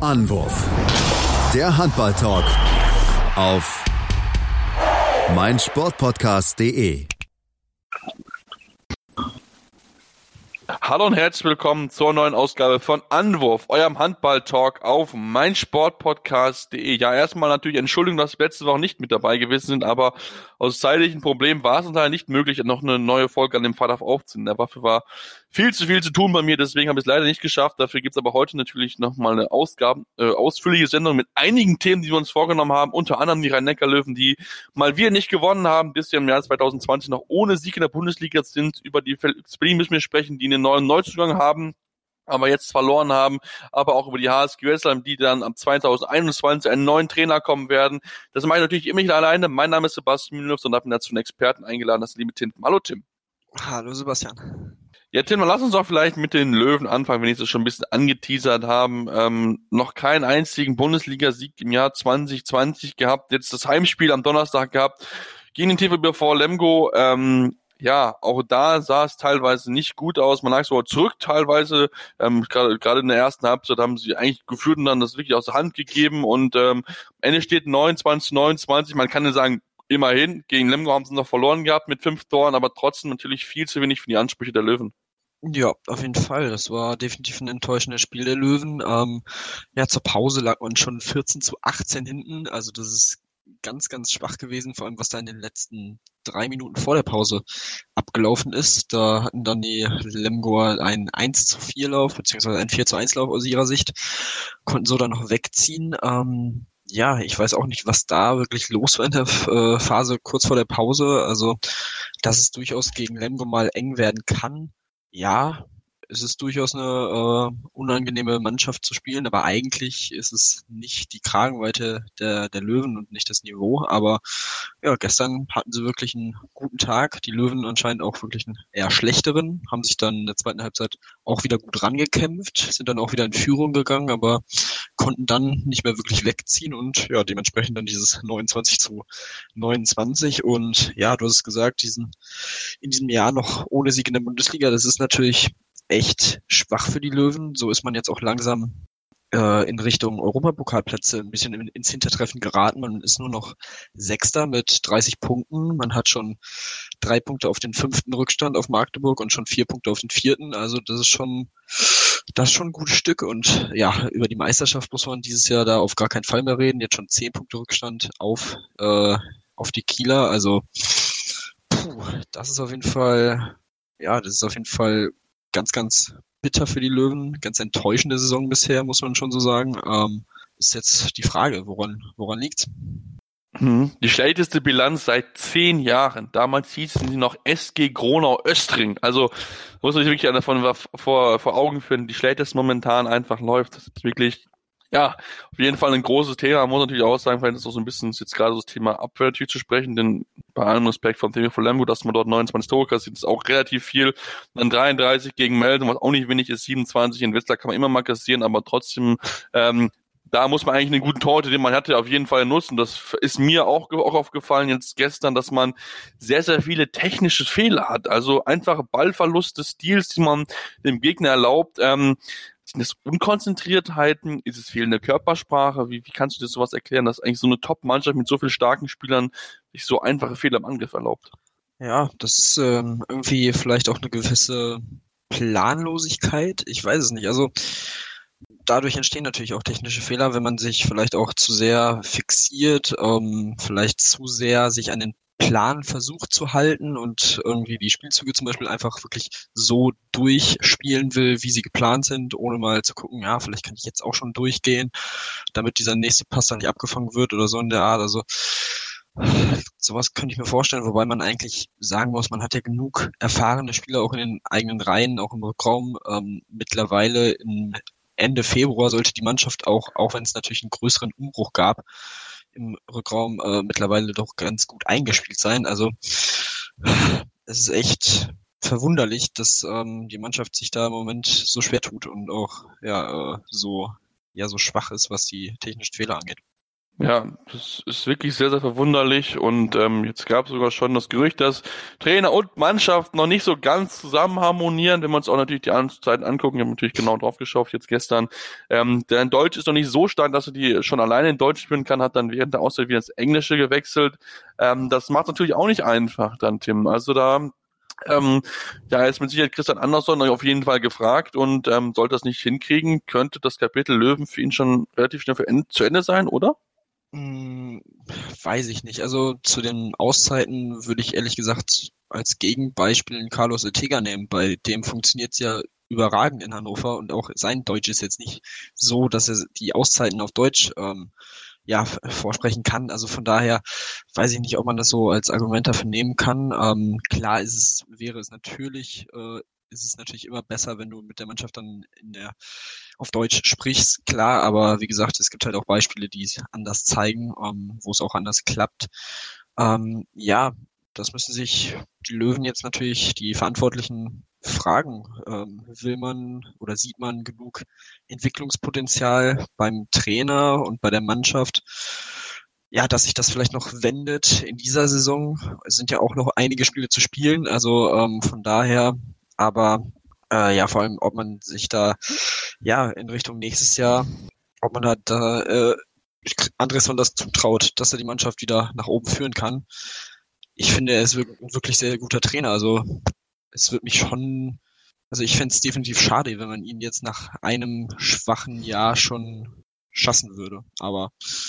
Anwurf. Der Handball-Talk auf meinsportpodcast.de. Hallo und herzlich willkommen zur neuen Ausgabe von Anwurf, eurem Handball-Talk auf meinsportpodcast.de. Ja, erstmal natürlich Entschuldigung, dass wir letzte Woche nicht mit dabei gewesen sind, aber aus zeitlichen Problemen war es uns halt nicht möglich, noch eine neue Folge an dem Freitag aufzunehmen. Dafür war viel zu tun bei mir, deswegen habe ich es leider nicht geschafft. Dafür gibt es aber heute natürlich nochmal eine ausführliche Sendung mit einigen Themen, die wir uns vorgenommen haben, unter anderem die Rhein-Neckar-Löwen, die mal wieder nicht gewonnen haben, bis wir im Jahr 2020 noch ohne Sieg in der Bundesliga sind. Über die Berlin müssen wir sprechen, die einen neuen Neuzugang haben, aber jetzt verloren haben, aber auch über die HSG Westheim, die dann ab 2021 einen neuen Trainer kommen werden. Das mache ich natürlich immer nicht alleine. Mein Name ist Sebastian Mühlenhoff und habe mir dazu einen Experten eingeladen, das ist liebe Tim. Hallo Tim. Hallo Sebastian. Ja, Tim, lass uns doch vielleicht mit den Löwen anfangen, wenn ich das schon ein bisschen angeteasert haben. Noch keinen einzigen Bundesligasieg im Jahr 2020 gehabt, jetzt das Heimspiel am Donnerstag gehabt gegen den TVB Lemgo. Ja, auch da sah es teilweise nicht gut aus. Man lag sogar zurück teilweise. Gerade in der ersten Halbzeit haben sie eigentlich geführt und dann das wirklich aus der Hand gegeben. Und am Ende steht 29-29. Man kann ja sagen, immerhin, gegen Lemgo haben sie noch verloren gehabt mit 5 Toren, aber trotzdem natürlich viel zu wenig für die Ansprüche der Löwen. Ja, auf jeden Fall. Das war definitiv ein enttäuschendes Spiel der Löwen. Ja, zur Pause lag man schon 14-18 hinten. Also das ist ganz, ganz schwach gewesen, vor allem was da in den letzten 3 Minuten vor der Pause abgelaufen ist. Da hatten dann die Lemgoer einen 1-4 Lauf, beziehungsweise einen 4-1 Lauf aus ihrer Sicht, konnten so dann noch wegziehen. Ja, ich weiß auch nicht, was da wirklich los war in der Phase kurz vor der Pause. Also, dass es durchaus gegen Lemgo mal eng werden kann. Ja, es ist durchaus eine unangenehme Mannschaft zu spielen, aber eigentlich ist es nicht die Kragenweite der Löwen und nicht das Niveau. Aber ja, gestern hatten sie wirklich einen guten Tag. Die Löwen anscheinend auch wirklich einen eher schlechteren, haben sich dann in der zweiten Halbzeit auch wieder gut rangekämpft, sind dann auch wieder in Führung gegangen, aber konnten dann nicht mehr wirklich wegziehen und ja, dementsprechend dann dieses 29-29. Und ja, du hast es gesagt, in diesem Jahr noch ohne Sieg in der Bundesliga, das ist natürlich echt schwach für die Löwen. So ist man jetzt auch langsam in Richtung Europapokalplätze ein bisschen ins Hintertreffen geraten. Man ist nur noch Sechster mit 30 Punkten. Man hat schon 3 Punkte auf den 5. Rückstand auf Magdeburg und schon 4 Punkte auf den 4. Also das ist schon ein gutes Stück. Und ja, über die Meisterschaft muss man dieses Jahr da auf gar keinen Fall mehr reden. Jetzt schon 10 Punkte Rückstand auf die Kieler. Also das ist auf jeden Fall ganz, ganz bitter für die Löwen, ganz enttäuschende Saison bisher, muss man schon so sagen. Ist jetzt die Frage, woran liegt's? Die schlechteste Bilanz seit 10 Jahren. Damals hießen sie noch SG Gronau-Östring. Also muss man sich wirklich davon vor Augen führen, die schlechteste momentan einfach läuft. Das ist wirklich, ja, auf jeden Fall ein großes Thema. Man muss natürlich auch sagen, vielleicht ist es auch so ein bisschen jetzt gerade so das Thema Abwehr natürlich zu sprechen, denn bei allem Respekt vom TVB Lemgo, dass man dort 29 Tore kassiert, ist auch relativ viel. Dann 33 gegen Meldon, was auch nicht wenig ist, 27 in Wetzlar kann man immer mal kassieren, aber trotzdem, da muss man eigentlich einen guten Torhüter, den man hatte, auf jeden Fall nutzen. Das ist mir auch aufgefallen jetzt gestern, dass man sehr, sehr viele technische Fehler hat. Also einfache Ballverlust des Stils, die man dem Gegner erlaubt. Sind das Unkonzentriertheiten? Ist es fehlende Körpersprache? Wie kannst du dir sowas erklären, dass eigentlich so eine Top-Mannschaft mit so vielen starken Spielern sich so einfache Fehler im Angriff erlaubt? Ja, das ist irgendwie vielleicht auch eine gewisse Planlosigkeit. Ich weiß es nicht. Also dadurch entstehen natürlich auch technische Fehler, wenn man sich vielleicht auch zu sehr fixiert, vielleicht zu sehr sich an den Plan versucht zu halten und irgendwie die Spielzüge zum Beispiel einfach wirklich so durchspielen will, wie sie geplant sind, ohne mal zu gucken, ja, vielleicht kann ich jetzt auch schon durchgehen, damit dieser nächste Pass dann nicht abgefangen wird oder so in der Art. Also sowas könnte ich mir vorstellen, wobei man eigentlich sagen muss, man hat ja genug erfahrene Spieler auch in den eigenen Reihen, auch im Rückraum. Mittlerweile im Ende Februar sollte die Mannschaft auch wenn es natürlich einen größeren Umbruch gab, im Rückraum mittlerweile doch ganz gut eingespielt sein. Also es ist echt verwunderlich, dass die Mannschaft sich da im Moment so schwer tut und auch so schwach ist, was die technischen Fehler angeht. Ja, das ist wirklich sehr, sehr verwunderlich und jetzt gab es sogar schon das Gerücht, dass Trainer und Mannschaft noch nicht so ganz zusammen harmonieren, wenn wir uns auch natürlich die Zeiten angucken. Ich habe natürlich genau drauf geschaut, jetzt gestern. Der Deutsch ist noch nicht so stark, dass er die schon alleine in Deutsch spielen kann, hat dann während der Auszeit wieder ins Englische gewechselt. Das macht natürlich auch nicht einfach dann, Tim. Also da ja, ist mit Sicherheit Christian Andersson auf jeden Fall gefragt und sollte das nicht hinkriegen, könnte das Kapitel Löwen für ihn schon relativ schnell zu Ende sein, oder? Hm, weiß ich nicht. Also zu den Auszeiten würde ich ehrlich gesagt als Gegenbeispiel einen Carlos Ortega nehmen. Bei dem funktioniert es ja überragend in Hannover und auch sein Deutsch ist jetzt nicht so, dass er die Auszeiten auf Deutsch vorsprechen kann. Also von daher weiß ich nicht, ob man das so als Argument dafür nehmen kann. Klar ist es natürlich immer besser, wenn du mit der Mannschaft dann auf Deutsch sprichst, klar, aber wie gesagt, es gibt halt auch Beispiele, die es anders zeigen, wo es auch anders klappt. Ja, das müssen sich die Löwen jetzt natürlich, die Verantwortlichen, fragen. Will man oder sieht man genug Entwicklungspotenzial beim Trainer und bei der Mannschaft? Ja, dass sich das vielleicht noch wendet in dieser Saison. Es sind ja auch noch einige Spiele zu spielen, also von daher, aber vor allem, ob man sich da in Richtung nächstes Jahr, ob man da Andrésson das zutraut, dass er die Mannschaft wieder nach oben führen kann. Ich finde, er ist wirklich sehr guter Trainer. Also es wird mich schon, also ich fände es definitiv schade, wenn man ihn jetzt nach einem schwachen Jahr schon schassen würde. Aber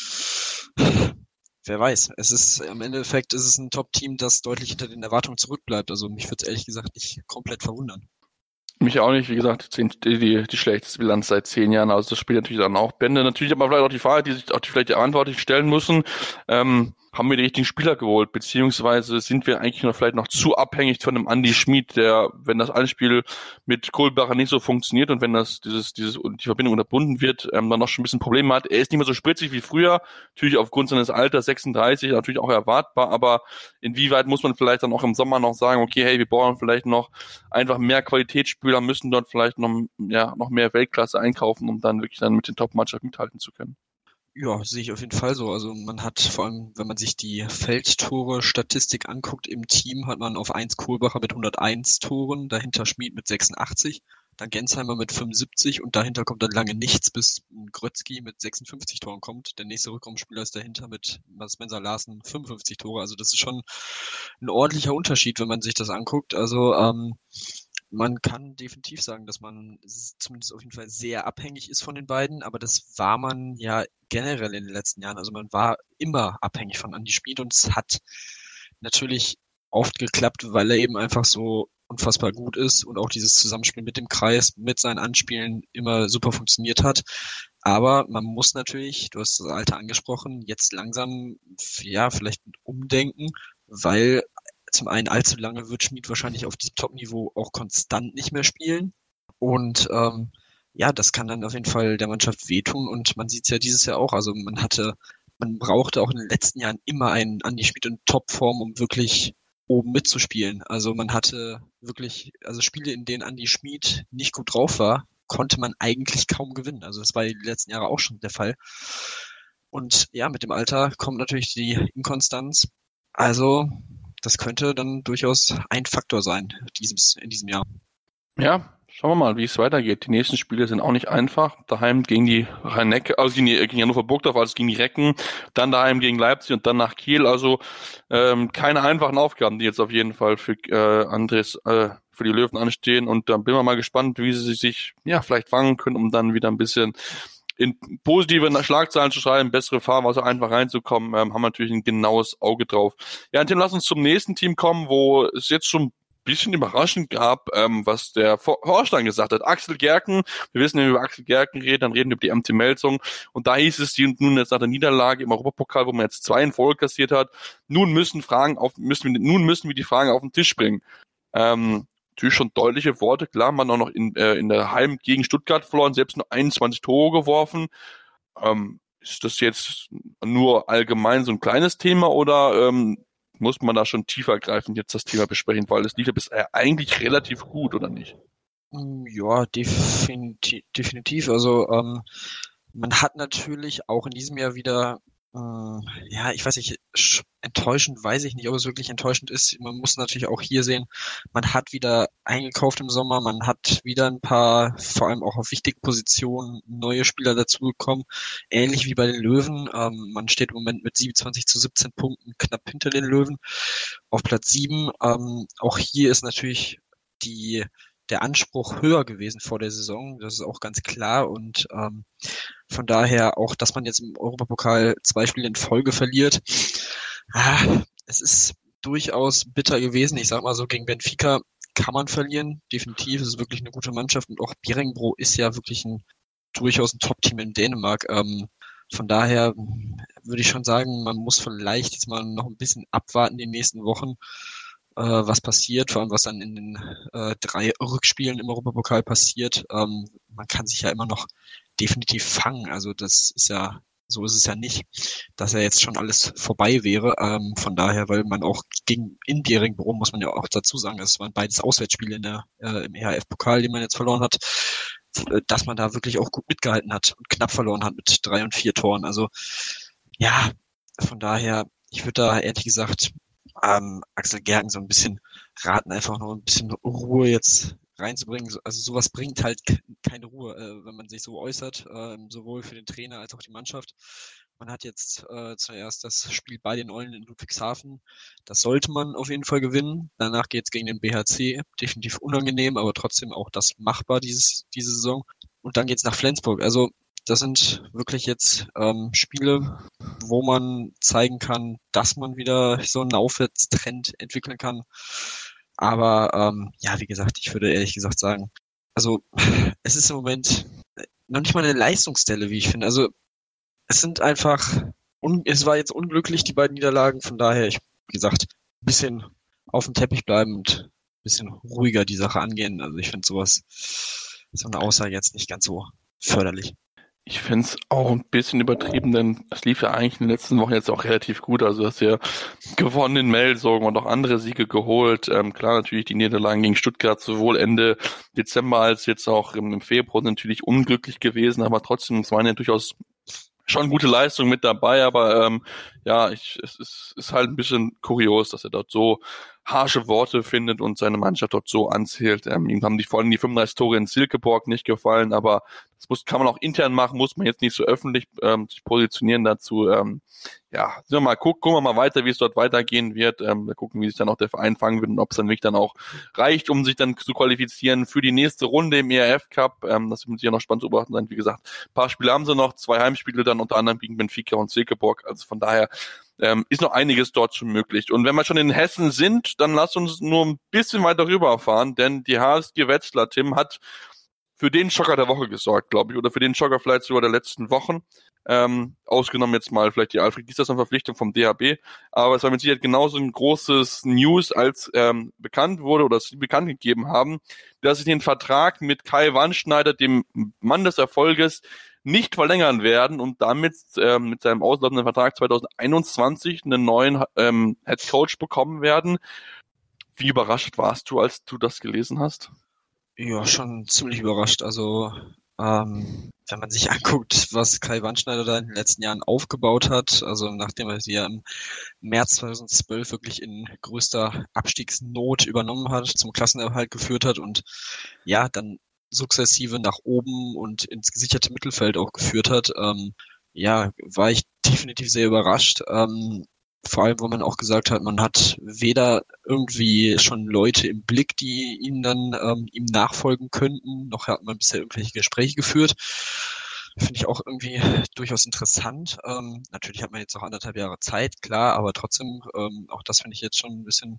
wer weiß. Im Endeffekt ist es ein Top-Team, das deutlich hinter den Erwartungen zurückbleibt. Also mich würde es ehrlich gesagt nicht komplett verwundern. Mich auch nicht, wie gesagt, die schlechteste Bilanz seit 10 Jahren. Also das spielt natürlich dann auch Bände. Natürlich aber vielleicht auch die Frage, die sich auch vielleicht die Verantwortlichen stellen müssen. Haben wir die richtigen Spieler geholt, beziehungsweise sind wir eigentlich vielleicht noch zu abhängig von einem Andy Schmid, der, wenn das Anspiel mit Kohlbacher nicht so funktioniert und wenn die Verbindung unterbunden wird, dann noch schon ein bisschen Probleme hat. Er ist nicht mehr so spritzig wie früher, natürlich aufgrund seines Alters 36, natürlich auch erwartbar, aber inwieweit muss man vielleicht dann auch im Sommer noch sagen, okay, hey, wir brauchen vielleicht noch einfach mehr Qualitätsspieler, müssen dort vielleicht noch mehr Weltklasse einkaufen, um dann wirklich dann mit den Top-Mannschaften mithalten zu können. Ja, sehe ich auf jeden Fall so. Also man hat vor allem, wenn man sich die Feldtore-Statistik anguckt im Team, hat man auf 1 Kohlbacher mit 101 Toren, dahinter Schmid mit 86, dann Gensheimer mit 75 und dahinter kommt dann lange nichts, bis Grötzky mit 56 Toren kommt. Der nächste Rückraumspieler ist dahinter mit Spencer Larsen 55 Tore. Also das ist schon ein ordentlicher Unterschied, wenn man sich das anguckt. Also man kann definitiv sagen, dass man zumindest auf jeden Fall sehr abhängig ist von den beiden, aber das war man ja generell in den letzten Jahren. Also man war immer abhängig von Andy Schmid und es hat natürlich oft geklappt, weil er eben einfach so unfassbar gut ist und auch dieses Zusammenspiel mit dem Kreis, mit seinen Anspielen immer super funktioniert hat. Aber man muss natürlich, du hast das Alter angesprochen, jetzt langsam vielleicht umdenken, weil zum einen allzu lange wird Schmid wahrscheinlich auf diesem Top-Niveau auch konstant nicht mehr spielen. Und das kann dann auf jeden Fall der Mannschaft wehtun. Und man sieht es ja dieses Jahr auch. Also man brauchte auch in den letzten Jahren immer einen Andy Schmid in Topform, um wirklich oben mitzuspielen. Also man hatte wirklich, also Spiele, in denen Andy Schmid nicht gut drauf war, konnte man eigentlich kaum gewinnen. Also das war die letzten Jahre auch schon der Fall. Und ja, mit dem Alter kommt natürlich die Inkonstanz. Also das könnte dann durchaus ein Faktor sein in diesem Jahr. Ja, schauen wir mal, wie es weitergeht. Die nächsten Spiele sind auch nicht einfach. Daheim gegen die Rhein-Neckar, also gegen Hannover Burgdorf, also gegen die Recken, dann daheim gegen Leipzig und dann nach Kiel. Also keine einfachen Aufgaben, die jetzt auf jeden Fall für für die Löwen anstehen. Und dann bin ich mal gespannt, wie sie sich vielleicht fangen können, um dann wieder ein bisschen in positive Schlagzeilen zu schreiben, bessere Fahrwasser einfach reinzukommen, haben wir natürlich ein genaues Auge drauf. Ja, Tim, lass uns zum nächsten Team kommen, wo es jetzt schon ein bisschen überraschend gab, was der Vorstand gesagt hat. Axel Gerken, wir wissen, wenn wir über Axel Gerken reden, dann reden wir über die MT Melsung. Und da hieß es, die nun jetzt nach der Niederlage im Europapokal, wo man jetzt 2 in Folge kassiert hat, nun müssen wir die Fragen auf den Tisch bringen. Natürlich schon deutliche Worte, klar, man auch noch in der Heim gegen Stuttgart verloren, selbst nur 21 Tore geworfen. Ist das jetzt nur allgemein so ein kleines Thema oder muss man da schon tiefergreifend jetzt das Thema besprechen, weil es lief ja bisher eigentlich relativ gut, oder nicht? Ja, definitiv. Also man hat natürlich auch in diesem Jahr wieder Ja, ich weiß nicht, enttäuschend weiß ich nicht, ob es wirklich enttäuschend ist. Man muss natürlich auch hier sehen, man hat wieder eingekauft im Sommer, man hat wieder ein paar, vor allem auch auf wichtigen Positionen, neue Spieler dazugekommen. Ähnlich wie bei den Löwen. Man steht im Moment mit 27-17 Punkten knapp hinter den Löwen auf Platz 7. Auch hier ist natürlich die der Anspruch höher gewesen vor der Saison. Das ist auch ganz klar und von daher auch, dass man jetzt im Europapokal 2 Spiele in Folge verliert. Es ist durchaus bitter gewesen. Ich sag mal so, gegen Benfica kann man verlieren. Definitiv. Es ist wirklich eine gute Mannschaft und auch Bjerringbro ist ja wirklich durchaus ein Top-Team in Dänemark. Von daher würde ich schon sagen, man muss vielleicht jetzt mal noch ein bisschen abwarten die nächsten Wochen, was passiert, vor allem was dann in den 3 Rückspielen im Europapokal passiert. Man kann sich ja immer noch definitiv fangen. Also das ist ja, so ist es ja nicht, dass ja jetzt schon alles vorbei wäre. Von daher, weil man auch in Bjerringbro, muss man ja auch dazu sagen, es waren beides Auswärtsspiele im EHF-Pokal, die man jetzt verloren hat, dass man da wirklich auch gut mitgehalten hat und knapp verloren hat mit 3 und 4 Toren. Also ja, von daher, ich würde da ehrlich gesagt Axel Gerken so ein bisschen raten, einfach noch ein bisschen Ruhe jetzt reinzubringen. Also sowas bringt halt keine Ruhe, wenn man sich so äußert, sowohl für den Trainer als auch die Mannschaft. Man hat jetzt zuerst das Spiel bei den Eulen in Ludwigshafen. Das sollte man auf jeden Fall gewinnen. Danach geht es gegen den BHC. Definitiv unangenehm, aber trotzdem auch das machbar diese Saison. Und dann geht's nach Flensburg. Also das sind wirklich jetzt Spiele, wo man zeigen kann, dass man wieder so einen Aufwärtstrend entwickeln kann. Aber ja, wie gesagt, ich würde ehrlich gesagt sagen, also es ist im Moment noch nicht mal eine Leistungsstelle, wie ich finde. Also es sind einfach, es war jetzt unglücklich, die beiden Niederlagen. Von daher, wie gesagt, ein bisschen auf dem Teppich bleiben und ein bisschen ruhiger die Sache angehen. Also ich finde sowas, so eine Aussage jetzt nicht ganz so förderlich. Ich finde es auch ein bisschen übertrieben, denn es lief ja eigentlich in den letzten Wochen jetzt auch relativ gut. Also du hast ja gewonnen in Melsungen und auch andere Siege geholt. Klar, natürlich die Niederlagen gegen Stuttgart sowohl Ende Dezember als jetzt auch im Februar sind natürlich unglücklich gewesen, aber trotzdem, es waren ja durchaus schon gute Leistung mit dabei, aber es ist halt ein bisschen kurios, dass er dort so harsche Worte findet und seine Mannschaft dort so anzählt. Ihm haben vor allem die 35 Tore in Silkeborg nicht gefallen, aber kann man auch intern machen, muss man jetzt nicht so öffentlich sich positionieren dazu. Gucken wir mal weiter, wie es dort weitergehen wird. Wir gucken, wie sich dann auch der Verein fangen wird und ob es dann wirklich dann auch reicht, um sich dann zu qualifizieren für die nächste Runde im ERF Cup. Das wird sicher noch spannend zu beobachten sein. Wie gesagt, ein paar Spiele haben sie noch, 2 Heimspiele dann unter anderem gegen Benfica und Silkeborg. Also von daher ist noch einiges dort schon möglich. Und wenn wir schon in Hessen sind, dann lass uns nur ein bisschen weiter rüberfahren, denn die HSG Wetzlar, Tim, hat für den Schocker der Woche gesorgt, glaube ich, oder für den Schocker vielleicht sogar der letzten Wochen. Ausgenommen jetzt mal vielleicht die Alfred Gislason-Verpflichtung vom DHB, aber es war mit Sicherheit genauso ein großes News, als bekannt wurde oder sie bekannt gegeben haben, dass sie den Vertrag mit Kai Wandschneider, dem Mann des Erfolges, nicht verlängern werden und damit mit seinem auslaufenden Vertrag 2021 einen neuen Head Coach bekommen werden. Wie überrascht warst du, als du das gelesen hast? Ja, schon ziemlich überrascht. Also wenn man sich anguckt, was Kai Wandschneider da in den letzten Jahren aufgebaut hat, also nachdem er sie ja im März 2012 wirklich in größter Abstiegsnot übernommen hat, zum Klassenerhalt geführt hat und ja, dann sukzessive nach oben und ins gesicherte Mittelfeld auch geführt hat, war ich definitiv sehr überrascht. Vor allem, wo man auch gesagt hat, man hat weder irgendwie schon Leute im Blick, die ihn dann ihm nachfolgen könnten, noch hat man bisher irgendwelche Gespräche geführt. Finde ich auch irgendwie durchaus interessant. Natürlich hat man jetzt noch 1,5 Jahre Zeit, klar, aber trotzdem, auch das finde ich jetzt schon ein bisschen,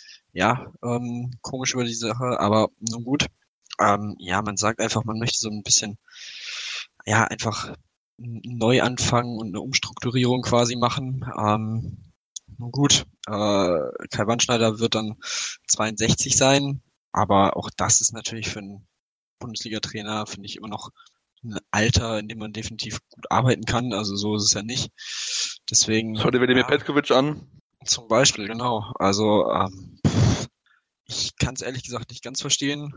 komisch über die Sache, aber nun gut. Man sagt einfach, man möchte so ein bisschen, einfach einen Neuanfang und eine Umstrukturierung quasi machen. Nun gut, Kai Wandschneider wird dann 62 sein, aber auch das ist natürlich für einen Bundesliga-Trainer, finde ich, immer noch ein Alter, in dem man definitiv gut arbeiten kann. Also so ist es ja nicht. Deswegen. Heute Wladimir Petkovic an. Zum Beispiel, genau. Also ich kann es ehrlich gesagt nicht ganz verstehen.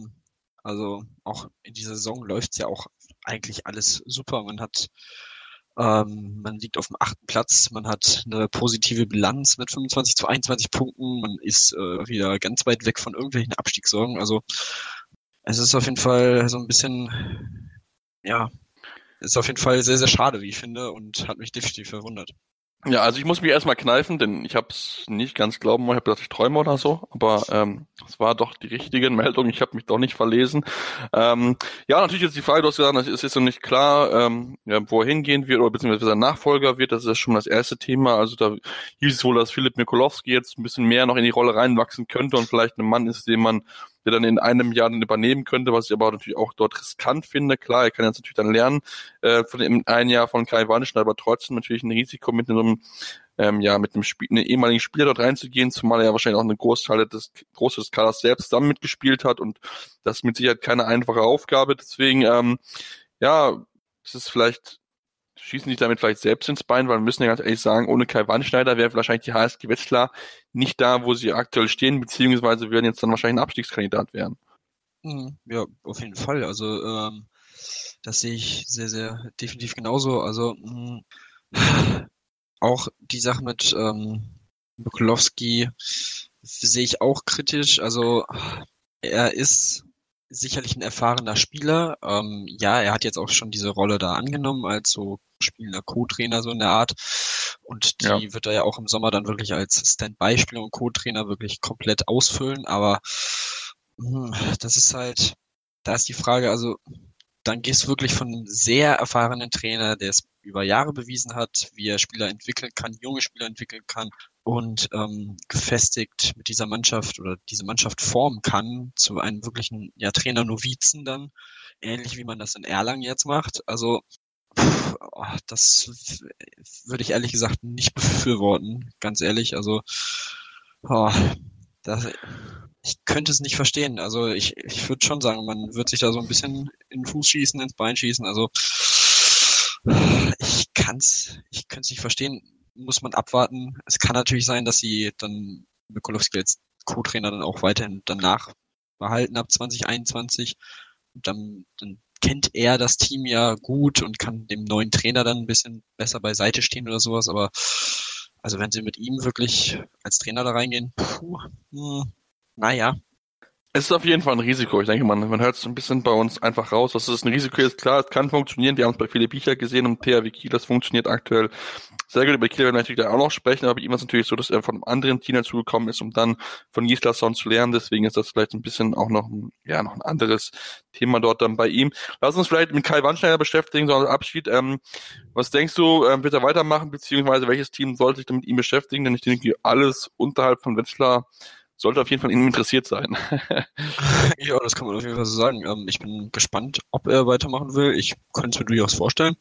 Also auch in dieser Saison läuft es ja auch eigentlich alles super. Man hat Man liegt auf dem 8. Platz, man hat eine positive Bilanz mit 25 zu 21 Punkten, man ist wieder ganz weit weg von irgendwelchen Abstiegssorgen. Also es ist auf jeden Fall so ein bisschen, ja, ist auf jeden Fall sehr, sehr schade, wie ich finde, und hat mich definitiv verwundert. Ja, also ich muss mich erstmal kneifen, denn ich habe es nicht ganz glauben wollen. Ich habe gedacht, ich träume oder so, aber es war doch die richtige Meldung. Ich habe mich doch nicht verlesen. Ja, natürlich ist die Frage, du hast gesagt, es ist noch nicht klar, wo er hingehen wird oder beziehungsweise sein Nachfolger wird. Das ist schon das erste Thema. Also da hieß es wohl, dass Filip Mikulowski jetzt ein bisschen mehr noch in die Rolle reinwachsen könnte und vielleicht ein Mann ist, der dann in einem Jahr dann übernehmen könnte, was ich aber natürlich auch dort riskant finde. Klar, er kann jetzt natürlich dann lernen von dem einen Jahr von Kai Wannstein, aber trotzdem natürlich ein Risiko mit so einem mit einem ehemaligen Spieler dort reinzugehen, zumal er ja wahrscheinlich auch einen Großteil des Kaders selbst zusammen mitgespielt hat und das ist mit Sicherheit keine einfache Aufgabe. Deswegen, es ist vielleicht, schießen sich damit vielleicht selbst ins Bein, weil wir müssen ja ganz ehrlich sagen, ohne Kai Wannschneider wäre wahrscheinlich die HSG Wetzlar nicht da, wo sie aktuell stehen, beziehungsweise würden jetzt dann wahrscheinlich ein Abstiegskandidat werden. Ja, auf jeden Fall. Also das sehe ich sehr, sehr definitiv genauso. Also auch die Sache mit Mikulowski sehe ich auch kritisch. Also er ist sicherlich ein erfahrener Spieler. Ja, er hat jetzt auch schon diese Rolle da angenommen als so spielender Co-Trainer, so in der Art. Und die wird er ja auch im Sommer dann wirklich als Stand-by-Spieler und Co-Trainer wirklich komplett ausfüllen. Aber das ist halt, da ist die Frage, also dann gehst du wirklich von einem sehr erfahrenen Trainer, der es über Jahre bewiesen hat, wie er Spieler entwickeln kann, junge Spieler entwickeln kann und gefestigt mit dieser Mannschaft oder diese Mannschaft formen kann, zu einem wirklichen Trainer-Novizen dann, ähnlich wie man das in Erlangen jetzt macht. Also das würde ich ehrlich gesagt nicht befürworten, ganz ehrlich. Also ich könnte es nicht verstehen. Also ich würde schon sagen, man wird sich da so ein bisschen in den Fuß schießen, ins Bein schießen. Also ich könnte es nicht verstehen. Muss man abwarten. Es kann natürlich sein, dass sie dann Mikulowski als Co-Trainer dann auch weiterhin danach behalten ab 2021. Und dann kennt er das Team ja gut und kann dem neuen Trainer dann ein bisschen besser beiseite stehen oder sowas. Aber also wenn sie mit ihm wirklich als Trainer da reingehen, naja. Es ist auf jeden Fall ein Risiko. Ich denke, man hört es ein bisschen bei uns einfach raus, dass es ein Risiko ist. Klar, es kann funktionieren. Wir haben es bei Philipp Biecher gesehen und THW Kiel, das funktioniert aktuell sehr gut. Über Kiel werden wir natürlich auch noch sprechen, aber bei ihm ist es natürlich so, dass er von einem anderen Team dazugekommen ist, um dann von Gislason zu lernen. Deswegen ist das vielleicht ein bisschen auch noch ein anderes Thema dort dann bei ihm. Lass uns vielleicht mit Kai Wannschneider beschäftigen, so als Abschied. Was denkst du, wird er weitermachen, beziehungsweise welches Team sollte sich dann mit ihm beschäftigen? Denn ich denke, alles unterhalb von Wetzlar sollte auf jeden Fall ihn interessiert sein. Ja, das kann man auf jeden Fall so sagen. Ich bin gespannt, ob er weitermachen will. Ich könnte es mir durchaus vorstellen.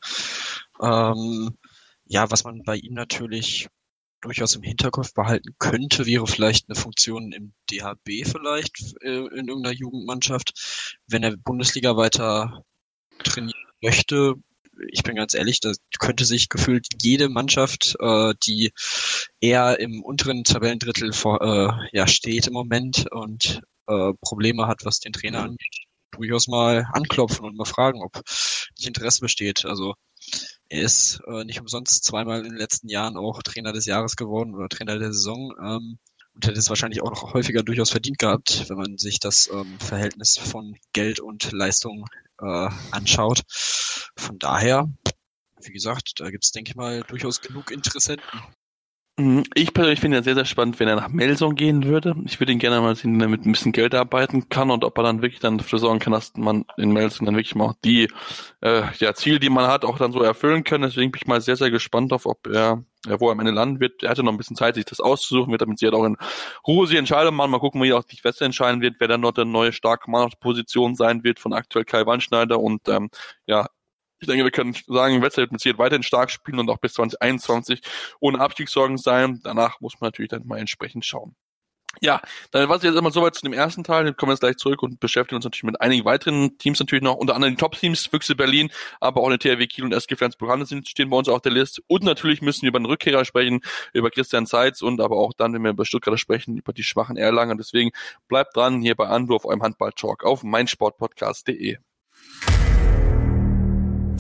Was man bei ihm natürlich durchaus im Hinterkopf behalten könnte, wäre vielleicht eine Funktion im DHB vielleicht in irgendeiner Jugendmannschaft, wenn er Bundesliga weiter trainieren möchte. Ich bin ganz ehrlich, da könnte sich gefühlt jede Mannschaft, die eher im unteren Tabellendrittel steht im Moment und Probleme hat, was den Trainer angeht, durchaus mal anklopfen und mal fragen, ob nicht Interesse besteht. Also er ist nicht umsonst zweimal in den letzten Jahren auch Trainer des Jahres geworden oder Trainer der Saison und hätte es wahrscheinlich auch noch häufiger durchaus verdient gehabt, wenn man sich das Verhältnis von Geld und Leistung anschaut. Von daher, wie gesagt, da gibt es, denke ich mal, durchaus genug Interessenten. Ich persönlich finde es sehr, sehr spannend, wenn er nach Melsung gehen würde. Ich würde ihn gerne mal sehen, damit ein bisschen Geld arbeiten kann und ob er dann wirklich dann dafür sorgen kann, dass man in Melsung dann wirklich mal auch die Ziele, die man hat, auch dann so erfüllen kann. Deswegen bin ich mal sehr, sehr gespannt auf, ob er wo er am Ende landen wird. Er hatte noch ein bisschen Zeit, sich das auszusuchen, wird damit sie halt auch in Ruhe die Entscheidung machen. Mal gucken, wie auch die Weste entscheiden wird, wer dann dort der neue starke Mann auf der Position sein wird von aktuell Kai Wannschneider und ich denke, wir können sagen, Wetzlar wird mit Sicherheit weiterhin stark spielen und auch bis 2021 ohne Abstiegssorgen sein. Danach muss man natürlich dann mal entsprechend schauen. Ja, dann war es jetzt immer soweit zu dem ersten Teil. Dann kommen wir jetzt gleich zurück und beschäftigen uns natürlich mit einigen weiteren Teams natürlich noch, unter anderem die Top-Teams, Füchse Berlin, aber auch eine THW Kiel und SG Flensburg stehen bei uns auf der Liste. Und natürlich müssen wir über den Rückkehrer sprechen, über Christian Zeitz und aber auch dann, wenn wir über Stuttgarter sprechen, über die schwachen Erlanger. Deswegen bleibt dran hier bei Anwurf, eurem Handball-Talk auf meinsportpodcast.de.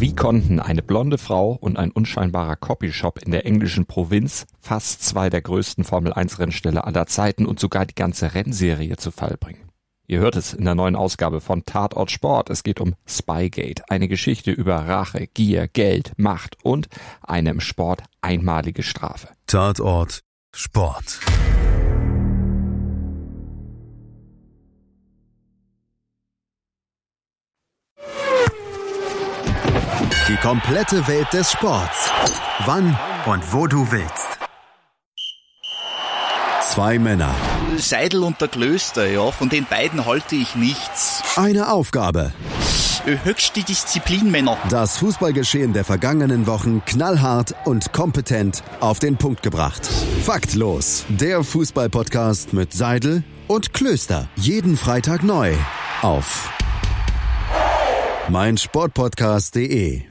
Wie konnten eine blonde Frau und ein unscheinbarer Copyshop in der englischen Provinz fast zwei der größten Formel-1-Rennställe aller Zeiten und sogar die ganze Rennserie zu Fall bringen? Ihr hört es in der neuen Ausgabe von Tatort Sport. Es geht um Spygate, eine Geschichte über Rache, Gier, Geld, Macht und eine im Sport einmalige Strafe. Tatort Sport. Die komplette Welt des Sports. Wann und wo du willst. Zwei Männer. Seidel und der Klöster, ja, von den beiden halte ich nichts. Eine Aufgabe. Höchste Disziplin, Männer. Das Fußballgeschehen der vergangenen Wochen knallhart und kompetent auf den Punkt gebracht. Faktlos. Der Fußball-Podcast mit Seidel und Klöster. Jeden Freitag neu auf meinsportpodcast.de.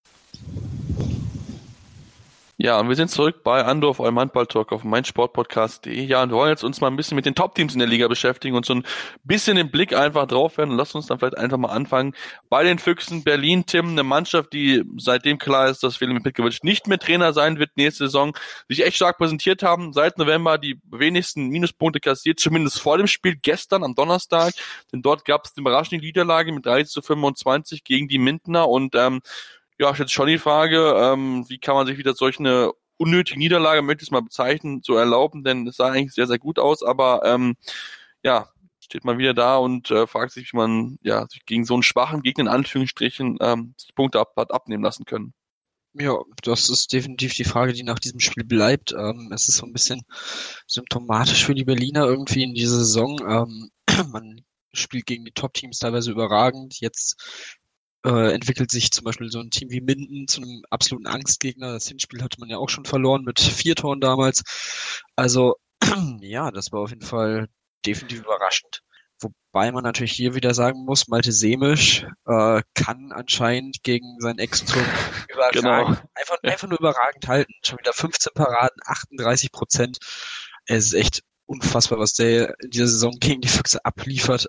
Ja, und wir sind zurück bei Andorf, eurem Handball-Talk auf meinsportpodcast.de. Ja, und wir wollen jetzt uns mal ein bisschen mit den Top-Teams in der Liga beschäftigen und so ein bisschen den Blick einfach drauf werden. Und lasst uns dann vielleicht einfach mal anfangen bei den Füchsen Berlin. Tim, eine Mannschaft, die seitdem klar ist, dass Velimir Petkovic nicht mehr Trainer sein wird nächste Saison, sich echt stark präsentiert haben. Seit November die wenigsten Minuspunkte kassiert, zumindest vor dem Spiel gestern am Donnerstag. Denn dort gab es eine überraschende Niederlage mit 30-25 gegen die Mindener und ja, jetzt schon die Frage, wie kann man sich wieder solch eine unnötige Niederlage, möchte ich es mal bezeichnen, so erlauben, denn es sah eigentlich sehr, sehr gut aus, aber ja, steht man wieder da und fragt sich, wie man ja sich gegen so einen schwachen Gegner in Anführungsstrichen sich Punkte hat abnehmen lassen können. Ja, das ist definitiv die Frage, die nach diesem Spiel bleibt. Es ist so ein bisschen symptomatisch für die Berliner irgendwie in dieser Saison. Man spielt gegen die Top-Teams teilweise überragend. Jetzt entwickelt sich zum Beispiel so ein Team wie Minden zu einem absoluten Angstgegner. Das Hinspiel hatte man ja auch schon verloren mit 4 Toren damals. Also ja, das war auf jeden Fall definitiv überraschend. Wobei man natürlich hier wieder sagen muss, Malte Semisch kann anscheinend gegen seinen Ex-Turm überragend, einfach nur überragend halten. Schon wieder 15 Paraden, 38%. Es ist echt unfassbar, was der in dieser Saison gegen die Füchse abliefert.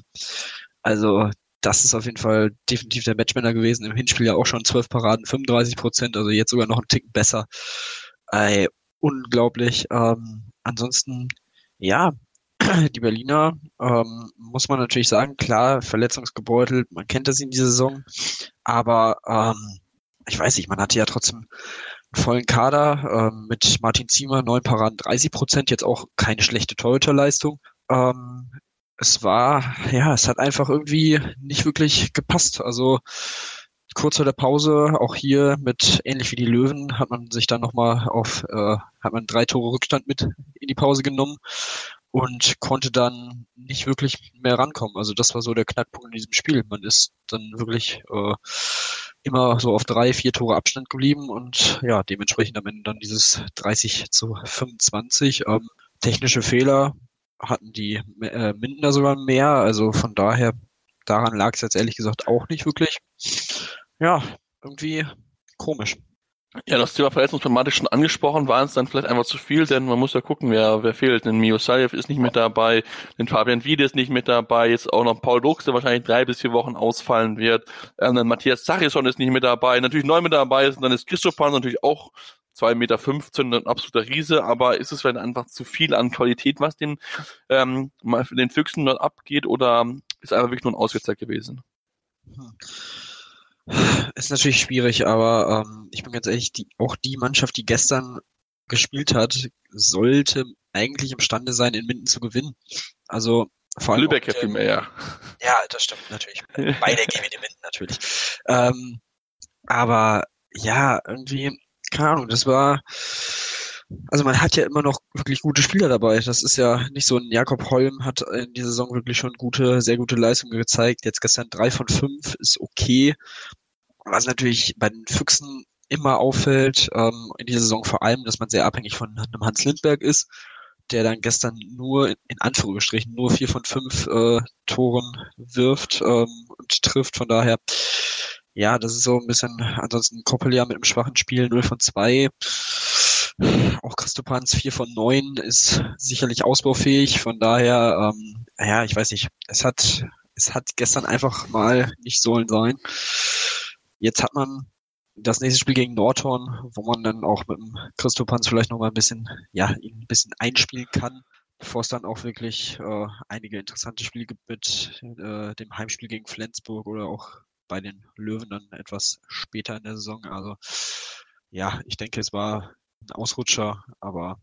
Also das ist auf jeden Fall definitiv der Matchwinner gewesen. Im Hinspiel ja auch schon 12 Paraden, 35%, also jetzt sogar noch einen Tick besser. Unglaublich. Ansonsten, ja, die Berliner, muss man natürlich sagen, klar, verletzungsgebeutelt, man kennt das in dieser Saison, aber ich weiß nicht, man hatte ja trotzdem einen vollen Kader mit Martin Ziemer, 9 Paraden, 30%, jetzt auch keine schlechte Torhüterleistung. Es hat einfach irgendwie nicht wirklich gepasst. Also kurz vor der Pause, auch hier mit, ähnlich wie die Löwen, hat man sich dann nochmal hat man 3 Tore Rückstand mit in die Pause genommen und konnte dann nicht wirklich mehr rankommen. Also das war so der Knackpunkt in diesem Spiel. Man ist dann wirklich immer so auf 3, 4 Tore Abstand geblieben und ja, dementsprechend am Ende dann dieses 30-25. Technische Fehler hatten die Mindener sogar mehr, also von daher, daran lag es jetzt ehrlich gesagt auch nicht wirklich. Ja, irgendwie komisch. Ja, das Thema verletzungsproblematisch schon angesprochen, waren es dann vielleicht einfach zu viel, denn man muss ja gucken, wer fehlt. Denn Mirosaljev ist nicht mit dabei, den Fabian Wiede ist nicht mit dabei, jetzt auch noch Paul Drucks, der wahrscheinlich 3 bis 4 Wochen ausfallen wird. Dann Matthias Zachrisson ist nicht mit dabei, natürlich neu mit dabei ist, und dann ist Christoph Pan natürlich auch 2,15 Meter, ein absoluter Riese, aber ist es vielleicht einfach zu viel an Qualität, was den Füchsen dort abgeht, oder ist einfach wirklich nur ein Aussetzer gewesen? Ist natürlich schwierig, aber ich bin ganz ehrlich, auch die Mannschaft, die gestern gespielt hat, sollte eigentlich imstande sein, in Minden zu gewinnen. Also vor allem Lübeck ja viel mehr, ja. Ja, das stimmt natürlich. Bei der GWD Minden natürlich. Aber ja, irgendwie, keine Ahnung, also man hat ja immer noch wirklich gute Spieler dabei. Das ist ja nicht so, ein Jakob Holm hat in dieser Saison wirklich schon sehr gute Leistungen gezeigt. Jetzt gestern 3 von 5 ist okay. Was natürlich bei den Füchsen immer auffällt, in dieser Saison vor allem, dass man sehr abhängig von einem Hans Lindberg ist, der dann gestern nur, in Anführungsstrichen, nur 4 von 5 Toren wirft und trifft. Von daher, ja, das ist so ein bisschen, ansonsten Koppelia mit einem schwachen Spiel, 0 von 2. Auch Christopans 4 von 9 ist sicherlich ausbaufähig. Von daher, ja, ich weiß nicht, es hat gestern einfach mal nicht sollen sein. Jetzt hat man das nächste Spiel gegen Nordhorn, wo man dann auch mit dem Christopanz vielleicht noch mal ihn ein bisschen einspielen kann, bevor es dann auch wirklich einige interessante Spiele gibt mit dem Heimspiel gegen Flensburg oder auch bei den Löwen dann etwas später in der Saison. Also ja, ich denke, es war ein Ausrutscher, aber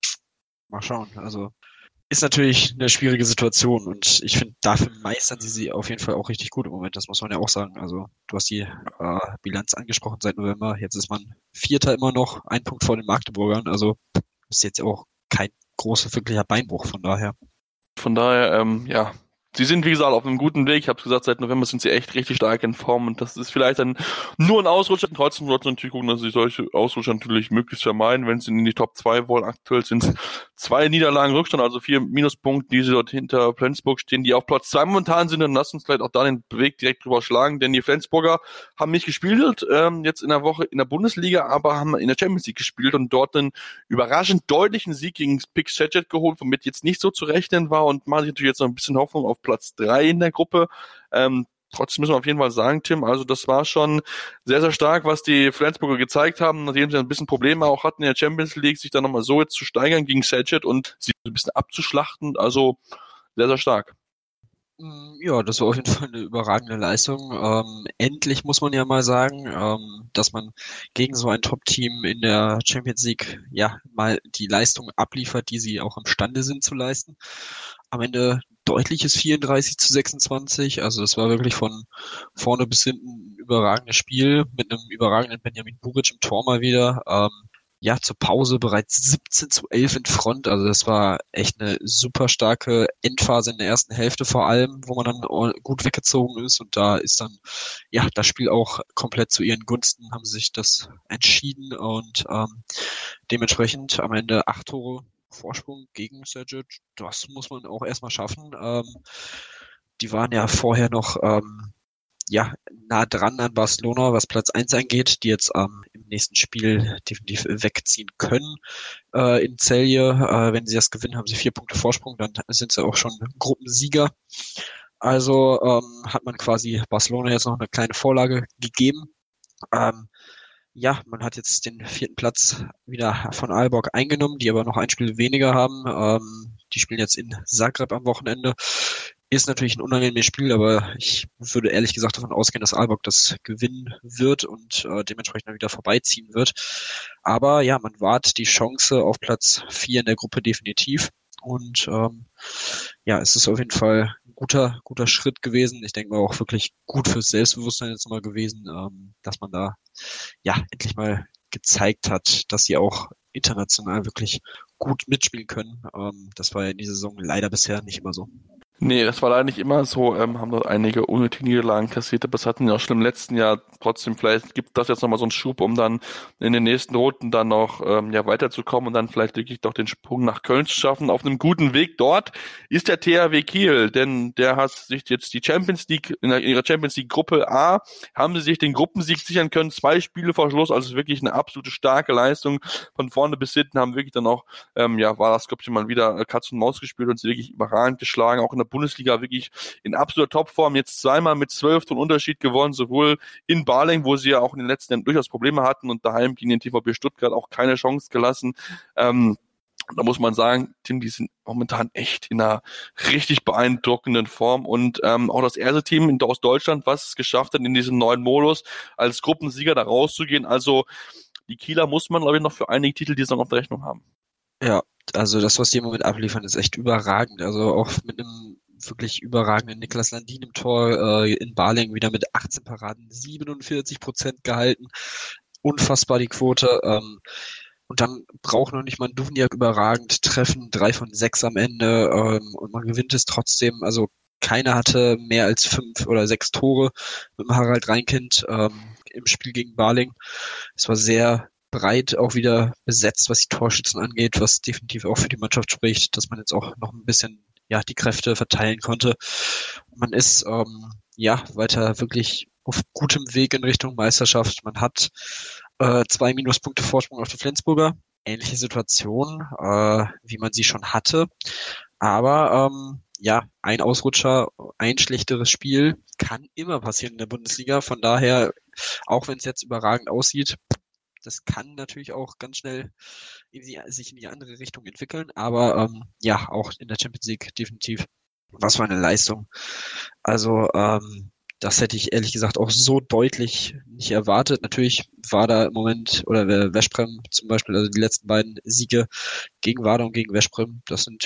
mal schauen. Also ist natürlich eine schwierige Situation und ich finde, dafür meistern sie auf jeden Fall auch richtig gut im Moment. Das muss man ja auch sagen. Also du hast die Bilanz angesprochen seit November. Jetzt ist man Vierter immer noch, 1 Punkt vor den Magdeburgern. Also ist jetzt auch kein großer, wirklicher Beinbruch von daher. Von daher, ja, sie sind, wie gesagt, auf einem guten Weg. Ich habe es gesagt, seit November sind sie echt richtig stark in Form und das ist vielleicht dann nur ein Ausrutscher. Trotzdem sollten sie natürlich gucken, dass sie solche Ausrutscher natürlich möglichst vermeiden, wenn sie in die Top 2 wollen. Aktuell sind es 2 Niederlagen Rückstand, also 4 Minuspunkte, die sie dort hinter Flensburg stehen, die auf Platz 2 momentan sind. Dann lasst uns vielleicht auch da den Weg direkt drüber schlagen, denn die Flensburger haben nicht gespielt, jetzt in der Woche in der Bundesliga, aber haben in der Champions League gespielt und dort einen überraschend deutlichen Sieg gegen Pick Szeged geholt, womit jetzt nicht so zu rechnen war und machen sich natürlich jetzt noch ein bisschen Hoffnung auf Platz 3 in der Gruppe. Trotzdem müssen wir auf jeden Fall sagen, Tim, also das war schon sehr, sehr stark, was die Flensburger gezeigt haben, nachdem sie ein bisschen Probleme auch hatten in der Champions League, sich dann nochmal so jetzt zu steigern gegen Szeged und sie ein bisschen abzuschlachten. Also sehr, sehr stark. Ja, das war auf jeden Fall eine überragende Leistung. Endlich muss man ja mal sagen, dass man gegen so ein Top-Team in der Champions League ja mal die Leistung abliefert, die sie auch imstande sind zu leisten. Am Ende deutliches 34-26, also das war wirklich von vorne bis hinten ein überragendes Spiel mit einem überragenden Benjamin Buric im Tor mal wieder. Ja, zur Pause bereits 17-11 in Front. Also das war echt eine super starke Endphase in der ersten Hälfte vor allem, wo man dann gut weggezogen ist. Und da ist dann, ja, das Spiel auch komplett zu ihren Gunsten, haben sie sich das entschieden. Und dementsprechend am Ende 8 Tore Vorsprung gegen Szeged. Das muss man auch erstmal schaffen. Die waren ja vorher noch nah dran an Barcelona, was Platz 1 angeht, die jetzt im nächsten Spiel definitiv wegziehen können in Celje. Wenn sie das gewinnen, haben sie 4 Punkte Vorsprung, dann sind sie auch schon Gruppensieger. Also hat man quasi Barcelona jetzt noch eine kleine Vorlage gegeben. Ja, man hat jetzt den 4. Platz wieder von Aalborg eingenommen, die aber noch ein Spiel weniger haben. Die spielen jetzt in Zagreb am Wochenende. Ist natürlich ein unangenehmes Spiel, aber ich würde ehrlich gesagt davon ausgehen, dass Aalborg das gewinnen wird und dementsprechend dann wieder vorbeiziehen wird. Aber ja, man wahrt die Chance auf Platz 4 in der Gruppe definitiv. Und ja, es ist auf jeden Fall ein guter Schritt gewesen. Ich denke mal auch wirklich gut fürs Selbstbewusstsein jetzt mal gewesen, dass man da ja endlich mal gezeigt hat, dass sie auch international wirklich gut mitspielen können. Das war ja in dieser Saison leider bisher nicht immer so. Nee, das war leider nicht immer so, haben dort einige unnötige Niederlagen kassiert, aber das hatten wir auch schon im letzten Jahr. Trotzdem, vielleicht gibt das jetzt nochmal so einen Schub, um dann in den nächsten Runden dann noch weiterzukommen und dann vielleicht wirklich doch den Sprung nach Köln zu schaffen. Auf einem guten Weg dort ist der THW Kiel, denn der hat sich jetzt die Champions League, in ihrer Champions League Gruppe A, haben sie sich den Gruppensieg sichern können, 2 Spiele vor Schluss, also wirklich eine absolute starke Leistung. Von vorne bis hinten haben wirklich dann auch, war das, glaube ich, mal wieder Katz und Maus gespielt und sie wirklich überragend geschlagen, auch in der Bundesliga wirklich in absoluter Topform, jetzt zweimal mit 12 Toren Unterschied gewonnen, sowohl in Balingen, wo sie ja auch in den letzten Jahren durchaus Probleme hatten und daheim gegen den TVB Stuttgart auch keine Chance gelassen. Da muss man sagen, Tim, die sind momentan echt in einer richtig beeindruckenden Form und auch das erste Team aus Deutschland, was es geschafft hat, in diesem neuen Modus als Gruppensieger da rauszugehen. Also die Kieler muss man, glaube ich, noch für einige Titel die Saison auf der Rechnung haben. Ja, also das, was die im Moment abliefern, ist echt überragend. Also auch mit einem wirklich überragenden Niklas Landin im Tor, in Balingen wieder mit 18 Paraden, 47% gehalten. Unfassbar die Quote. Und dann braucht noch nicht mal ein Duvniak überragend treffen, 3 von 6 am Ende, und man gewinnt es trotzdem. Also keiner hatte mehr als 5 oder 6 Tore mit dem Harald Reinkind im Spiel gegen Balingen. Es war sehr breit auch wieder besetzt, was die Torschützen angeht, was definitiv auch für die Mannschaft spricht, dass man jetzt auch noch ein bisschen die Kräfte verteilen konnte. Man ist weiter wirklich auf gutem Weg in Richtung Meisterschaft. Man hat 2 Minuspunkte Vorsprung auf die Flensburger. Ähnliche Situation, wie man sie schon hatte. Aber ein Ausrutscher, ein schlechteres Spiel kann immer passieren in der Bundesliga. Von daher auch wenn es jetzt überragend aussieht, das kann natürlich auch ganz schnell sich in die andere Richtung entwickeln, aber ja, auch in der Champions League definitiv. Was für eine Leistung. Also das hätte ich ehrlich gesagt auch so deutlich nicht erwartet. Natürlich war da im Moment, oder Veszprém zum Beispiel, also die letzten beiden Siege gegen Vardar und gegen Veszprém, das sind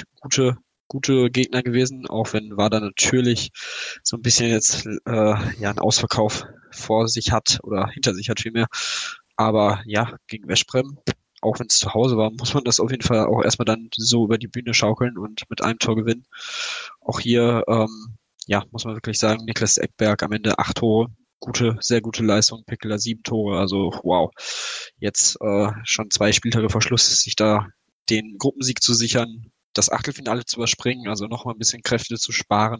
gute Gegner gewesen, auch wenn Vardar natürlich so ein bisschen jetzt einen Ausverkauf vor sich hat oder hinter sich hat vielmehr. Aber ja, gegen Veszprém, auch wenn es zu Hause war, muss man das auf jeden Fall auch erstmal dann so über die Bühne schaukeln und mit einem Tor gewinnen. Auch hier, muss man wirklich sagen, Niklas Ekberg am Ende 8 Tore, sehr gute Leistung, Pekela 7 Tore, also wow. Jetzt schon 2 Spieltage vor Schluss, sich da den Gruppensieg zu sichern, das Achtelfinale zu überspringen, also nochmal ein bisschen Kräfte zu sparen.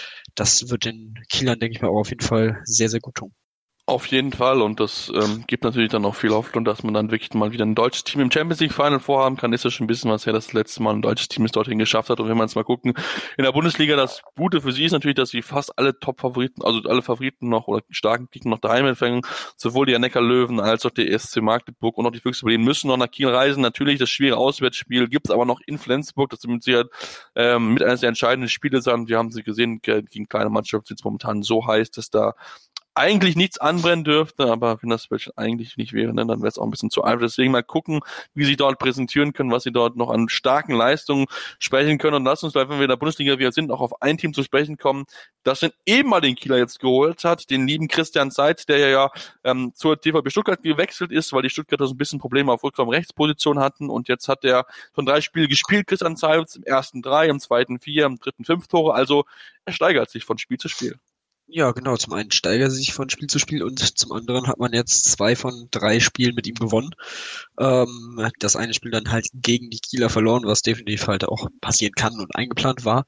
Das wird den Kielern, denke ich mal, auch auf jeden Fall sehr, sehr gut tun. Auf jeden Fall, und das gibt natürlich dann auch viel Hoffnung, dass man dann wirklich mal wieder ein deutsches Team im Champions League Final vorhaben kann. Ist ja schon ein bisschen was her, das letzte Mal ein deutsches Team es dorthin geschafft hat. Und wenn wir jetzt mal gucken, in der Bundesliga, das Gute für sie ist natürlich, dass sie fast alle Top-Favoriten, also alle Favoriten noch oder starken Gegner noch daheim empfangen. Sowohl die Neckar-Löwen als auch die SC Magdeburg und auch die Füchse Berlin müssen noch nach Kiel reisen. Natürlich das schwere Auswärtsspiel gibt es aber noch in Flensburg. Das mit Sicherheit mit eines der entscheidenden Spiele sein. Wir haben sie gesehen, gegen kleine Mannschaften sind es momentan so heiß, dass da eigentlich nichts anbrennen dürfte, aber wenn das eigentlich nicht wäre, dann wäre es auch ein bisschen zu einfach. Deswegen mal gucken, wie sie dort präsentieren können, was sie dort noch an starken Leistungen sprechen können. Und lass uns, wenn wir in der Bundesliga wieder sind, auch auf ein Team zu sprechen kommen, das den eben mal den Kieler jetzt geholt hat, den lieben Christian Seitz, der ja zur TVB Stuttgart gewechselt ist, weil die Stuttgarter so ein bisschen Probleme auf Rückraum-Rechtsposition hatten, und jetzt hat er von 3 Spielen gespielt, Christian Seitz, im ersten 3, im zweiten 4, im dritten 5 Tore, also er steigert sich von Spiel zu Spiel. Ja, genau. Zum einen steigert er sich von Spiel zu Spiel und zum anderen hat man jetzt 2 von 3 Spielen mit ihm gewonnen. Das eine Spiel dann halt gegen die Kieler verloren, was definitiv halt auch passieren kann und eingeplant war.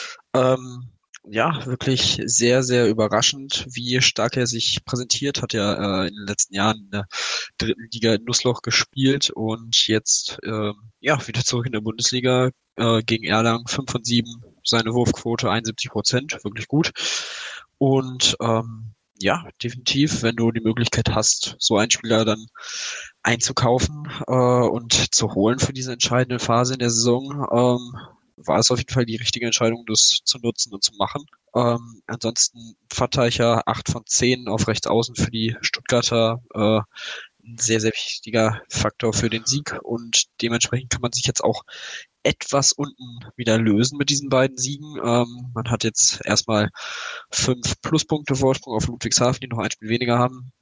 Ja, wirklich sehr, sehr überraschend, wie stark er sich präsentiert. Hat ja in den letzten Jahren in der 3. Liga in Nussloch gespielt und jetzt wieder zurück in der Bundesliga gegen Erlangen 5 von 7, seine Wurfquote 71%, wirklich gut. Und definitiv, wenn du die Möglichkeit hast, so einen Spieler dann einzukaufen und zu holen für diese entscheidende Phase in der Saison, war es auf jeden Fall die richtige Entscheidung, das zu nutzen und zu machen. Ansonsten Pfatteicher 8 von 10 auf rechts außen für die Stuttgarter, ein sehr, sehr wichtiger Faktor für den Sieg, und dementsprechend kann man sich jetzt auch etwas unten wieder lösen mit diesen beiden Siegen. Man hat jetzt erstmal 5 Pluspunkte Vorsprung auf Ludwigshafen, die noch ein Spiel weniger haben,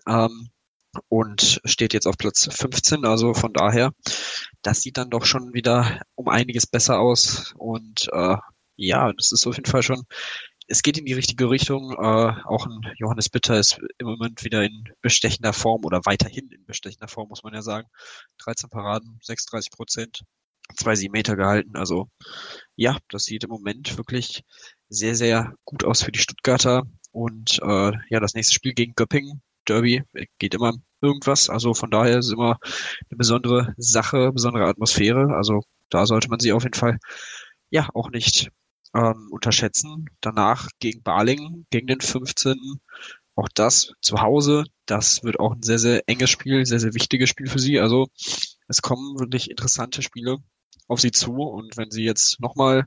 und steht jetzt auf Platz 15. Also von daher, das sieht dann doch schon wieder um einiges besser aus. Und das ist auf jeden Fall schon, es geht in die richtige Richtung. Auch ein Johannes Bitter ist im Moment wieder in bestechender Form oder weiterhin in bestechender Form, muss man ja sagen. 13 Paraden, 36%. 2 7 Meter gehalten, also ja, das sieht im Moment wirklich sehr, sehr gut aus für die Stuttgarter, und das nächste Spiel gegen Göppingen, Derby, geht immer irgendwas, also von daher ist es immer eine besondere Sache, besondere Atmosphäre, also da sollte man sie auf jeden Fall auch nicht unterschätzen. Danach gegen Balingen, gegen den 15. Auch das zu Hause, das wird auch ein sehr, sehr enges Spiel, sehr, sehr wichtiges Spiel für sie, also es kommen wirklich interessante Spiele auf sie zu, und wenn sie jetzt nochmal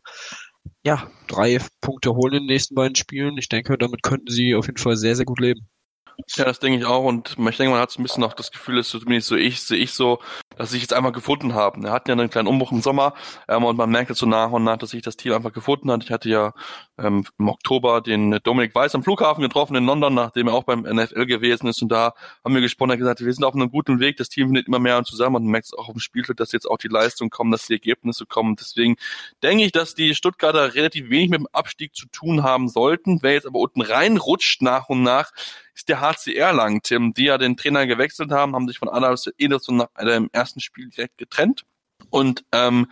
3 Punkte holen in den nächsten beiden Spielen, ich denke, damit könnten sie auf jeden Fall sehr, sehr gut leben. Ja, das denke ich auch, und ich denke, man hat so ein bisschen auch das Gefühl, dass zumindest sehe ich so, dass sie sich jetzt einmal gefunden haben. Er hat ja einen kleinen Umbruch im Sommer, und man merkt jetzt so nach und nach, dass sich das Team einfach gefunden hat. Ich hatte ja im Oktober den Dominik Weiß am Flughafen getroffen in London, nachdem er auch beim NFL gewesen ist, und da haben wir gesprochen, er hat gesagt, wir sind auf einem guten Weg, das Team findet immer mehr zusammen, und man merkt es auch auf dem Spielfeld, dass jetzt auch die Leistungen kommen, dass die Ergebnisse kommen. Deswegen denke ich, dass die Stuttgarter relativ wenig mit dem Abstieg zu tun haben sollten. Wer jetzt aber unten reinrutscht nach und nach, ist der HC Erlangen, Tim, die ja den Trainer gewechselt haben sich von Adam Ederson nach dem ersten Spiel direkt getrennt. Und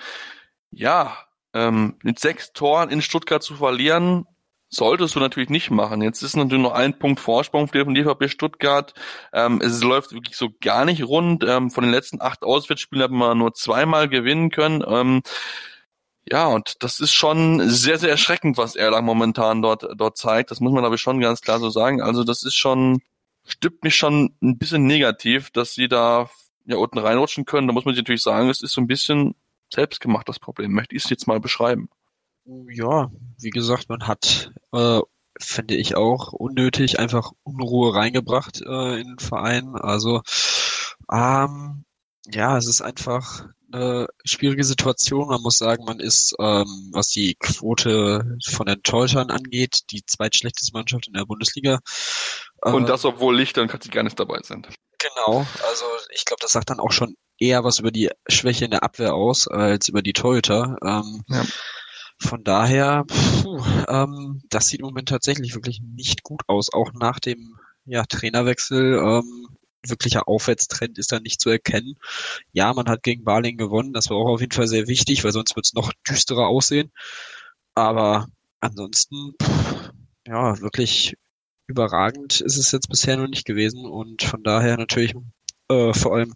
mit 6 Toren in Stuttgart zu verlieren, solltest du natürlich nicht machen. Jetzt ist natürlich noch ein Punkt Vorsprung von DVB Stuttgart. Es läuft wirklich so gar nicht rund. Von den letzten 8 Auswärtsspielen hat man nur 2-mal gewinnen können. Und das ist schon sehr, sehr erschreckend, was Erlangen momentan dort zeigt. Das muss man aber schon ganz klar so sagen. Also das ist schon stimmt mich schon ein bisschen negativ, dass sie da ja unten reinrutschen können. Da muss man sich natürlich sagen, es ist so ein bisschen selbstgemacht, das Problem. Möchte ich es jetzt mal beschreiben? Ja, wie gesagt, man hat, finde ich auch, unnötig einfach Unruhe reingebracht in den Verein. Also, ja, es ist einfach eine schwierige Situation. Man muss sagen, man ist, was die Quote von den Torhütern angeht, die zweitschlechteste Mannschaft in der Bundesliga. Und das, obwohl Lichter und Katzi gar nicht dabei sind. Genau, also ich glaube, das sagt dann auch schon eher was über die Schwäche in der Abwehr aus, als über die Torhüter. Ja. Von daher, das sieht im Moment tatsächlich wirklich nicht gut aus, auch nach dem Trainerwechsel. Wirklicher Aufwärtstrend ist da nicht zu erkennen. Ja, man hat gegen Balingen gewonnen, das war auch auf jeden Fall sehr wichtig, weil sonst wird es noch düsterer aussehen. Aber ansonsten, wirklich überragend ist es jetzt bisher noch nicht gewesen und von daher natürlich vor allem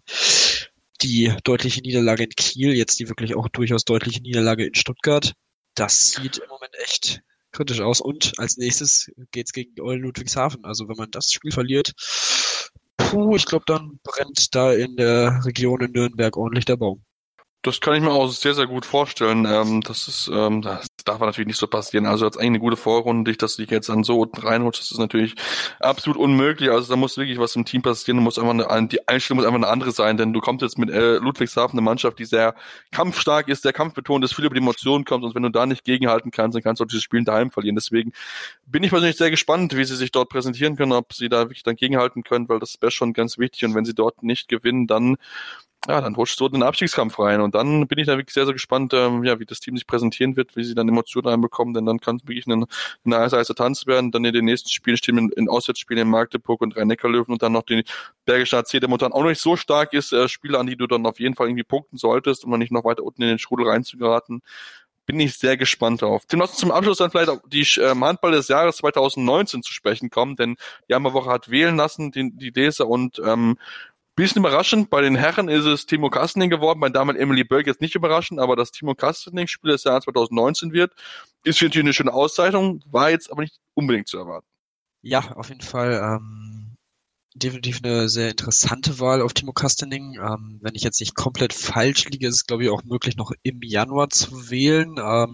die deutliche Niederlage in Kiel, jetzt die wirklich auch durchaus deutliche Niederlage in Stuttgart. Das sieht im Moment echt kritisch aus. Und als nächstes geht's gegen die Eulen Ludwigshafen. Also wenn man das Spiel verliert, ich glaube, dann brennt da in der Region in Nürnberg ordentlich der Baum. Das kann ich mir auch sehr, sehr gut vorstellen. Das darf natürlich nicht so passieren. Also jetzt eigentlich eine gute Vorrunde, dass du dich jetzt dann so unten reinholst, das ist natürlich absolut unmöglich. Also da muss wirklich was im Team passieren. Die Einstellung muss einfach eine andere sein, denn du kommst jetzt mit Ludwigshafen, eine Mannschaft, die sehr kampfstark ist, sehr kampfbetont ist, viel über die Emotionen kommt und wenn du da nicht gegenhalten kannst, dann kannst du auch dieses Spiel daheim verlieren. Deswegen bin ich persönlich sehr gespannt, wie sie sich dort präsentieren können, ob sie da wirklich dann gegenhalten können, weil das wäre schon ganz wichtig und wenn sie dort nicht gewinnen, dann rutscht so in den Abstiegskampf rein und dann bin ich da wirklich sehr, sehr gespannt, wie das Team sich präsentieren wird, wie sie dann Emotionen reinbekommen, denn dann kann es wirklich ein heißer Tanz werden. Dann in den nächsten Spielen stehen in Auswärtsspielen in Magdeburg und Rhein-Neckar-Löwen und dann noch die Bergische AC, der momentan auch noch nicht so stark ist, Spiele, an die du dann auf jeden Fall irgendwie punkten solltest, um dann nicht noch weiter unten in den Strudel reinzugeraten. Bin ich sehr gespannt drauf. Tim, lass uns zum Abschluss dann vielleicht auf die Handball des Jahres 2019 zu sprechen kommen, denn die Hammerwoche hat wählen lassen, die Leser und bisschen überraschend, bei den Herren ist es Timo Kastening geworden, bei Damen Emily Bölk jetzt nicht überraschend, aber dass Timo Kastening Spieler des Jahres 2019 wird, ist natürlich eine schöne Auszeichnung, war jetzt aber nicht unbedingt zu erwarten. Ja, auf jeden Fall definitiv eine sehr interessante Wahl auf Timo Kastening. Wenn ich jetzt nicht komplett falsch liege, ist es, glaube ich, auch möglich, noch im Januar zu wählen.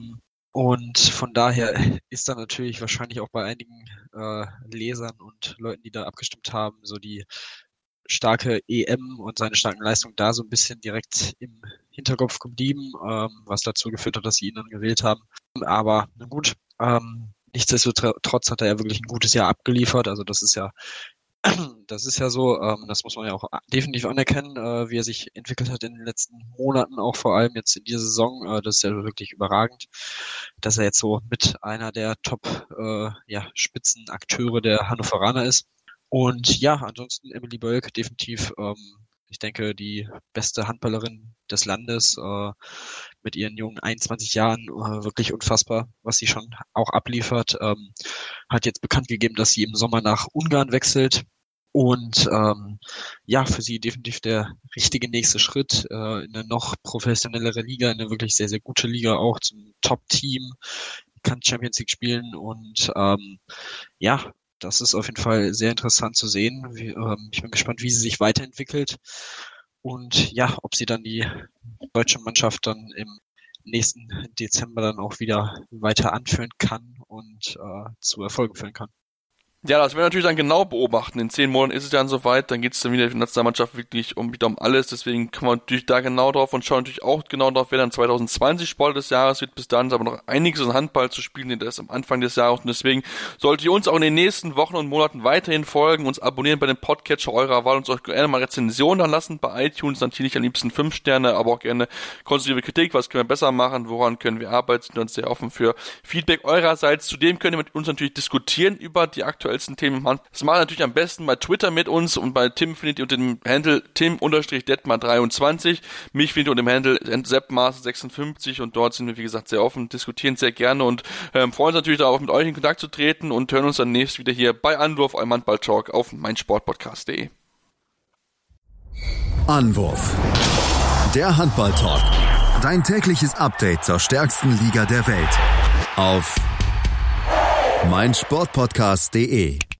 Und von daher ist dann natürlich wahrscheinlich auch bei einigen Lesern und Leuten, die da abgestimmt haben, so die starke EM und seine starken Leistungen da so ein bisschen direkt im Hinterkopf geblieben, was dazu geführt hat, dass sie ihn dann gewählt haben. Aber na gut, nichtsdestotrotz hat er ja wirklich ein gutes Jahr abgeliefert. Also das ist ja so, das muss man ja auch definitiv anerkennen, wie er sich entwickelt hat in den letzten Monaten, auch vor allem jetzt in dieser Saison. Das ist ja wirklich überragend, dass er jetzt so mit einer der Top-Spitzenakteure der Hannoveraner ist. Und ja, ansonsten Emily Bölk definitiv, ich denke, die beste Handballerin des Landes, mit ihren jungen 21 Jahren, wirklich unfassbar, was sie schon auch abliefert. Hat jetzt bekannt gegeben, dass sie im Sommer nach Ungarn wechselt. Und für sie definitiv der richtige nächste Schritt in eine noch professionellere Liga, in eine wirklich sehr, sehr gute Liga, auch zum Top-Team, kann Champions League spielen und das ist auf jeden Fall sehr interessant zu sehen. Ich bin gespannt, wie sie sich weiterentwickelt und ob sie dann die deutsche Mannschaft dann im nächsten Dezember dann auch wieder weiter anführen kann und zu Erfolgen führen kann. Ja, das werden wir natürlich dann genau beobachten. In 10 Monaten ist es dann soweit, dann geht es dann wieder für die Nationalmannschaft wieder um alles. Deswegen kommen wir natürlich da genau drauf und schauen natürlich auch genau drauf, wer dann 2020 Sportler des Jahres wird. Bis dann ist aber noch einiges an Handball zu spielen, das ist am Anfang des Jahres. Und deswegen solltet ihr uns auch in den nächsten Wochen und Monaten weiterhin folgen, uns abonnieren bei dem Podcatcher eurer Wahl, uns auch gerne mal Rezensionen da lassen bei iTunes. Natürlich am liebsten 5 Sterne, aber auch gerne konstruktive Kritik. Was können wir besser machen? Woran können wir arbeiten? Sind uns sehr offen für Feedback eurerseits. Zudem könnt ihr mit uns natürlich diskutieren über die aktuellen Themen. Das macht natürlich am besten bei Twitter mit uns und bei Tim findet ihr unter dem Handle Tim_Detmar23. Mich findet ihr unter dem Handle Seppmaß56 und dort sind wir, wie gesagt, sehr offen, diskutieren sehr gerne und freuen uns natürlich darauf, mit euch in Kontakt zu treten und hören uns dann nächstes wieder hier bei Anwurf, eurem Handball-Talk auf meinsportpodcast.de. Anwurf. Der Handball-Talk. Dein tägliches Update zur stärksten Liga der Welt. Auf meinsportpodcast.de